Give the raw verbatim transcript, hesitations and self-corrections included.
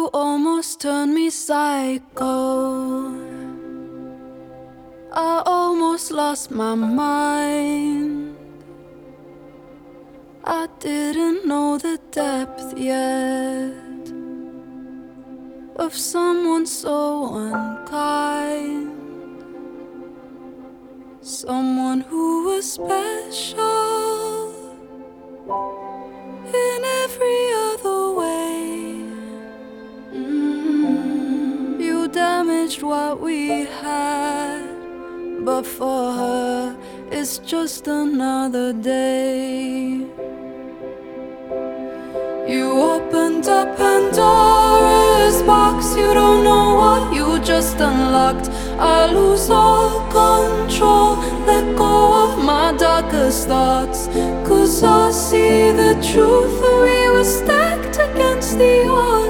You almost turned me psycho. I almost lost my mind. I didn't know the depth yet of someone so unkind, someone who was special in every other way. Mm, you damaged what we had, but for her it's just another day. You opened up Pandora's box. You don't know what you just unlocked. I lose all control, let go of my darkest thoughts, 'cause I see the truth. We were stacked against the odds.